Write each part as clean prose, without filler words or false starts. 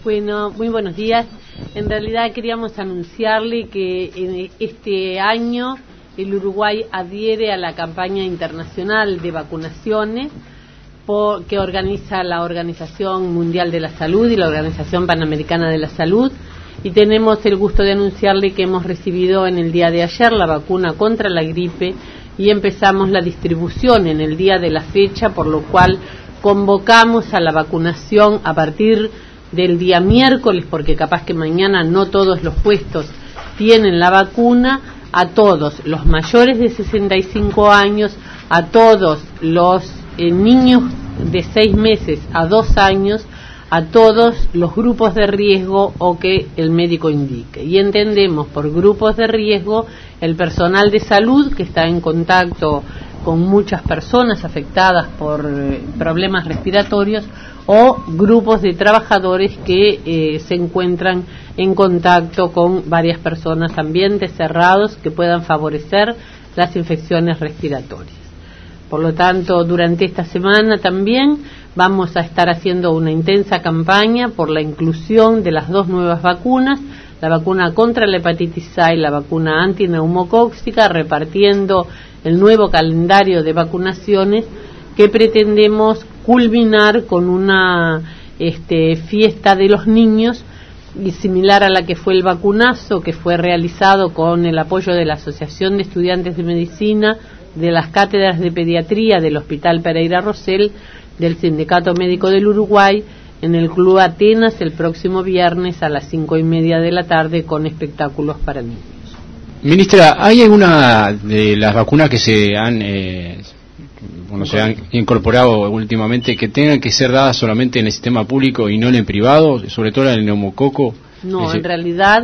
Bueno, muy buenos días. En realidad queríamos anunciarle que en este año el Uruguay adhiere a la campaña internacional de vacunaciones que organiza la Organización Mundial de la Salud y la Organización Panamericana de la Salud, y tenemos el gusto de anunciarle que hemos recibido en el día de ayer la vacuna contra la gripe y empezamos la distribución en el día de la fecha, por lo cual convocamos a la vacunación a partir del día miércoles, porque capaz que mañana no todos los puestos tienen la vacuna, a todos los mayores de 65 años, a todos los niños de 6 meses a 2 años, a todos los grupos de riesgo o que el médico indique. Y entendemos por grupos de riesgo el personal de salud que está en contacto con muchas personas afectadas por problemas respiratorios, o grupos de trabajadores que se encuentran en contacto con varias personas, ambientes cerrados que puedan favorecer las infecciones respiratorias. Por lo tanto, durante esta semana también vamos a estar haciendo una intensa campaña por la inclusión de las 2 nuevas vacunas, la vacuna contra la hepatitis A y la vacuna antineumocóxica, repartiendo el nuevo calendario de vacunaciones que pretendemos culminar con una fiesta de los niños, y similar a la que fue el vacunazo, que fue realizado con el apoyo de la Asociación de Estudiantes de Medicina, de las cátedras de pediatría del Hospital Pereira Rosell, del Sindicato Médico del Uruguay, en el Club Atenas el próximo viernes a las 5:30 de la tarde, con espectáculos para niños. Ministra, ¿hay alguna de las vacunas que se han incorporado últimamente que tengan que ser dadas solamente en el sistema público y no en el privado, sobre todo el neumococo? No, en realidad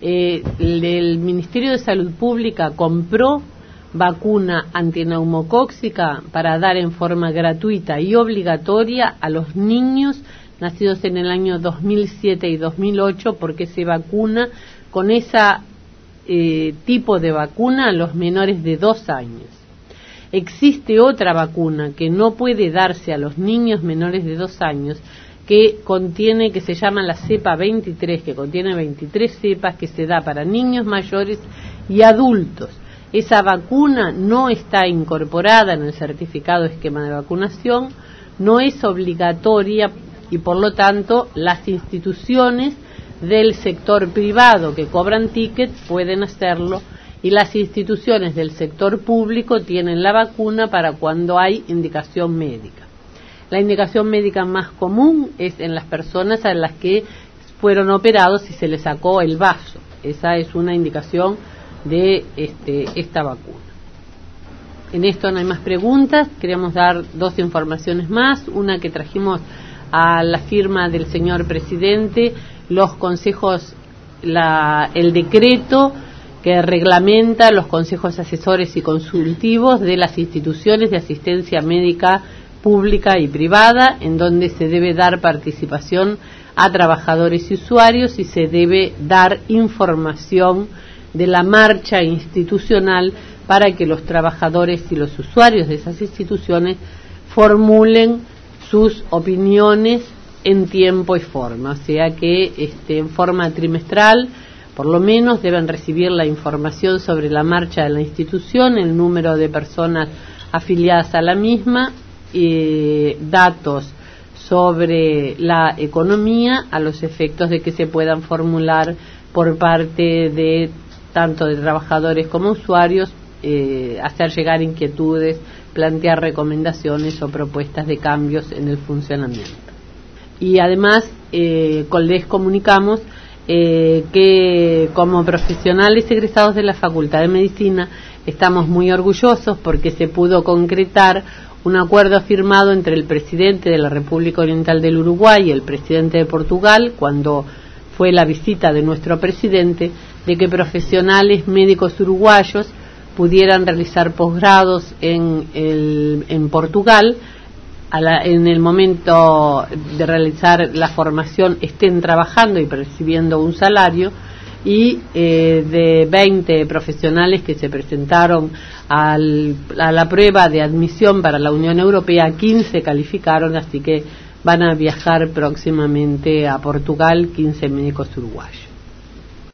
el Ministerio de Salud Pública compró vacuna antineumocóxica para dar en forma gratuita y obligatoria a los niños nacidos en el año 2007 y 2008, porque se vacuna con esa tipo de vacuna a los menores de 2 años. Existe otra vacuna que no puede darse a los niños menores de 2 años, que se llama la cepa 23, que contiene 23 cepas, que se da para niños mayores y adultos. Esa vacuna no está incorporada en el certificado de esquema de vacunación, no es obligatoria, y por lo tanto las instituciones del sector privado que cobran tickets pueden hacerlo, y las instituciones del sector público tienen la vacuna para cuando hay indicación médica. La indicación médica más común es en las personas a las que fueron operados y se les sacó el vaso. Esa es una indicación de esta vacuna. En esto no hay más preguntas. Queremos dar 2 informaciones más. Una, que trajimos a la firma del señor presidente los consejos, el decreto que reglamenta los consejos asesores y consultivos de las instituciones de asistencia médica pública y privada, en donde se debe dar participación a trabajadores y usuarios, y se debe dar información de la marcha institucional para que los trabajadores y los usuarios de esas instituciones formulen sus opiniones en tiempo y forma, o sea que en forma trimestral por lo menos deben recibir la información sobre la marcha de la institución, el número de personas afiliadas a la misma, datos sobre la economía, a los efectos de que se puedan formular por parte de tanto de trabajadores como usuarios, hacer llegar inquietudes, plantear recomendaciones o propuestas de cambios en el funcionamiento. Y además les comunicamos que como profesionales egresados de la Facultad de Medicina estamos muy orgullosos porque se pudo concretar un acuerdo firmado entre el presidente de la República Oriental del Uruguay y el presidente de Portugal, cuando fue la visita de nuestro presidente, de que profesionales médicos uruguayos pudieran realizar posgrados en Portugal. En el momento de realizar la formación estén trabajando y percibiendo un salario, y de 20 profesionales que se presentaron a la prueba de admisión para la Unión Europea, 15 calificaron, así que van a viajar próximamente a Portugal 15 médicos uruguayos.